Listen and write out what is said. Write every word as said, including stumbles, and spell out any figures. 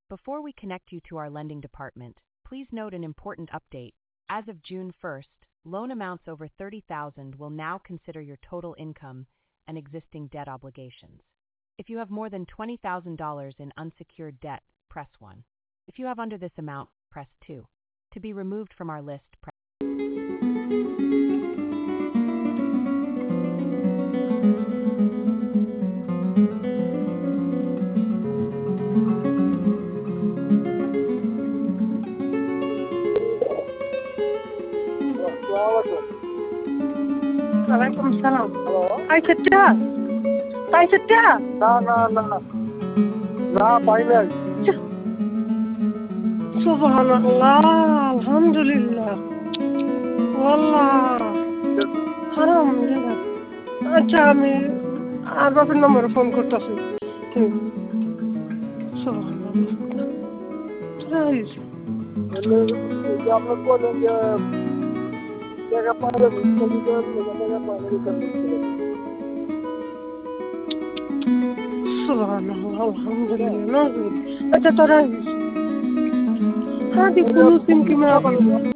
Before we connect you to our lending department, please note an important update. As of June first, loan amounts over thirty thousand dollars will now consider your total income and existing debt obligations. If you have more than twenty thousand dollars in unsecured debt, press one. If you have under this amount, press two. To be removed from our list, press Alaikum salam. Hello. Hi, Chacha. Hi, Chacha. No, no, no. No, pilot. Subhanallah. Alhamdulillah. Wallah. Haram. আচ্ছা আমি আর বাপের নম্বরে phone করতেছি আপনার বলেন যে জায়গা পাইলে জায়গা পাইলে সুবহানাল্লাহ আলহামদুলিল্লাহ আচ্ছা তোরা হ্যাঁ দি কোনো সিম কি মেরা